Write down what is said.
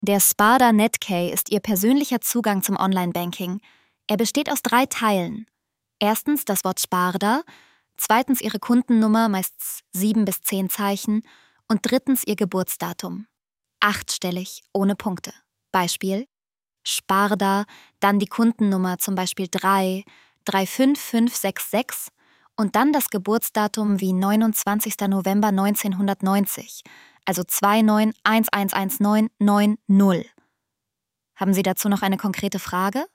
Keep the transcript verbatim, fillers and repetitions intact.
Der Sparda Netkey ist Ihr persönlicher Zugang zum Online-Banking. Er besteht aus drei Teilen. Erstens das Wort Sparda, zweitens Ihre Kundennummer, meist sieben bis zehn Zeichen, und drittens Ihr Geburtsdatum. Achtstellig, ohne Punkte. Beispiel: Sparda, dann die Kundennummer, zum Beispiel drei, drei fünf fünf sechs sechs und dann das Geburtsdatum wie neunundzwanzigster November neunzehnhundertneunzig, also zwei neun eins eins eins neun neun null. Haben Sie dazu noch eine konkrete Frage?